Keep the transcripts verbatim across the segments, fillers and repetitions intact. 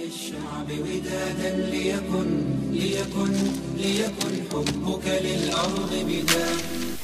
للشعب ودادا ليكن ليكن ليكن حبك للأرض بداد.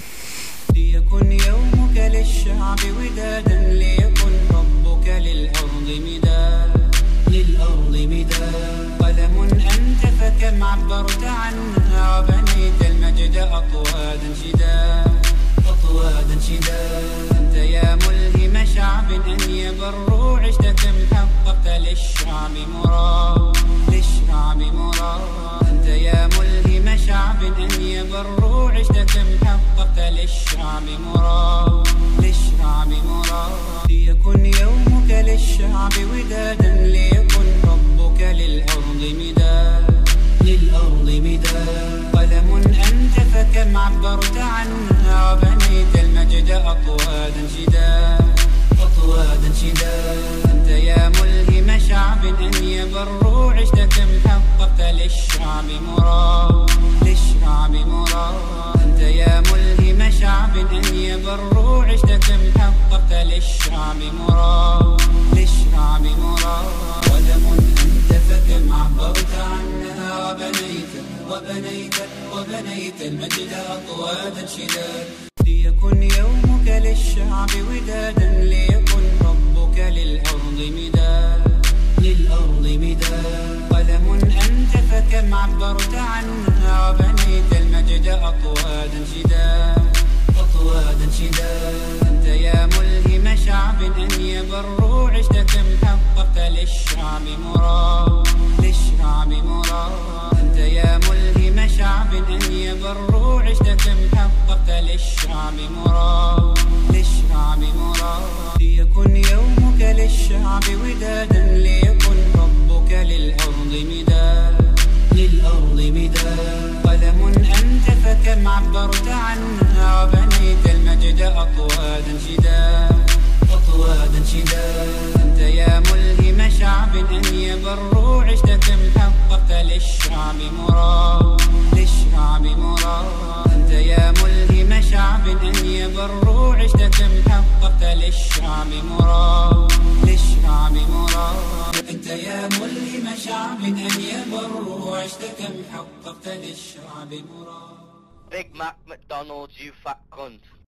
ليكن يومك للشعب ودادا ليكن حبك للأرض مداد. للأرض مداد. قلم أنت فكم عبرت عنها وبنيت المجد أطوادا شداد. أطوادا شداد. أنت يا ملهم شعب أن يبروا عشت كم حققت للشعب مراد. للشعب مراد. أنت يا ملهم شعب أن يبروا عشت كم حققت للشعب مراد. للشعب مراد. ليكن يومك للشعب ودادا ليكن حبك للأرض مداد. للأرض مداد. قلم أنت فكم عبرت عنها وبنيت المجد أطوادا شداد. أطوادا شداد. أنت يا ملهم شعب أن يبروا عشت كم حققت للشعب مراد. للشعب مراد. أنت يا ملهم شعب أن يبروا عشت كم حققت للشعب مراد. للشعب مراد. قلم أنت فكم عبرت عنها وبنيت وبنيت وبنيت المجد أطوادا شداد. ليكن يومك للشعب ودادا ليكن حبك للأرض مداد. للأرض مداد. قلم أنت فكم عبرت عنها وبنيت المجد أطوادا شداد. أطوادا شداد. أنت يا ملهم شعب أن يبروا عشت كم حققت للشعب مراد. للشعب مراد. أنت يا ملهم شعب أن يبروا عشت كم حققت للشعب مراد. للشعب مراد. ليكن يومك للشعب ودادا ليكن حبك للأرض مداد. للأرض مداد. قلم أنت فكم عبرت عنها وبنيت المجد أطوادا شداد. أطوادا شداد. أنت يا ملهم شعب أن يبروا عشت كم حققت للشعب مراد. للشعب مراد. أنت يا ملهم شعب أن يبروا عشت كم حققت للشعب مراد. للشعب مراد. أنت يا ملهم شعب أن يبروا عشت كم حققت للشعب مراد. Big Mac McDonald's, you fat cunt.